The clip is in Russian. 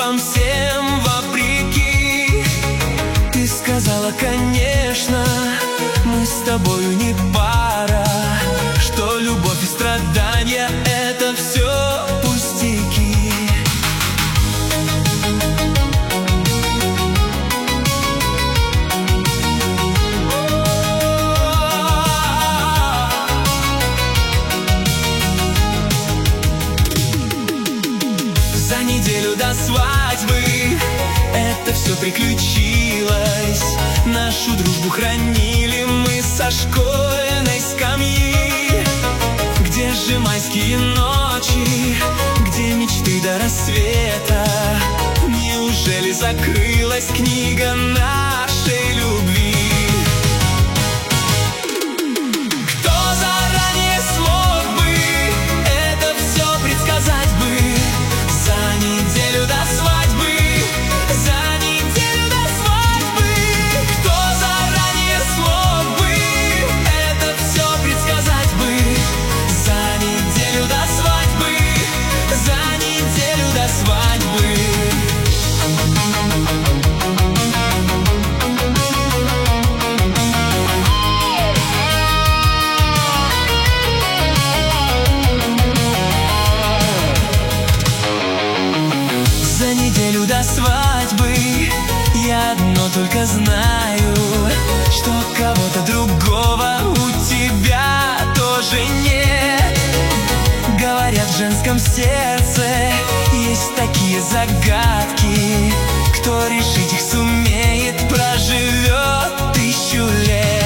нам всем вопреки. Ты сказала, конечно, мы с тобою не пара, что любовь и страдания — это все пустяки. За неделю до свадьбы это все приключилось. Нашу дружбу хранили мы со школьной скамьи. Где же майские ночи, где мечты до рассвета? Неужели закрылась книга нашей любви? Кто заранее смог бы это все предсказать бы? За неделю до свадьбы, за неделю до свадьбы. Кто заранее смог бы это все предсказать бы? За неделю до свадьбы, за неделю до свадьбы. За неделю до свадьбы я одно только знаю, что кого-то другого у тебя тоже нет. Говорят, в женском сердце есть такие загадки. Кто решить их сумеет, проживет 1000 лет.